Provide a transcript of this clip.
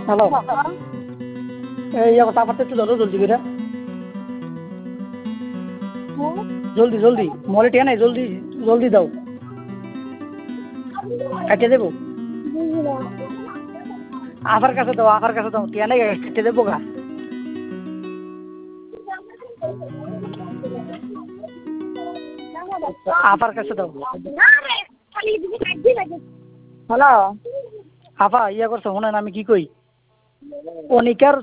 Hello, এই তারপর একটু ধরো জলদি করে, জলদি জলদি, মলে টিয়া নাই, জলদি জলদি দাও, কাটিয়ে দেবো। আফার কাছে দাও, আফার কাছে দাও, টিয়া নাই, কেটে দেবো গা। আফার কাছে দাও। হ্যালো, আফা ইয়া করছো, শোনেন আমি কি কই, অনিকার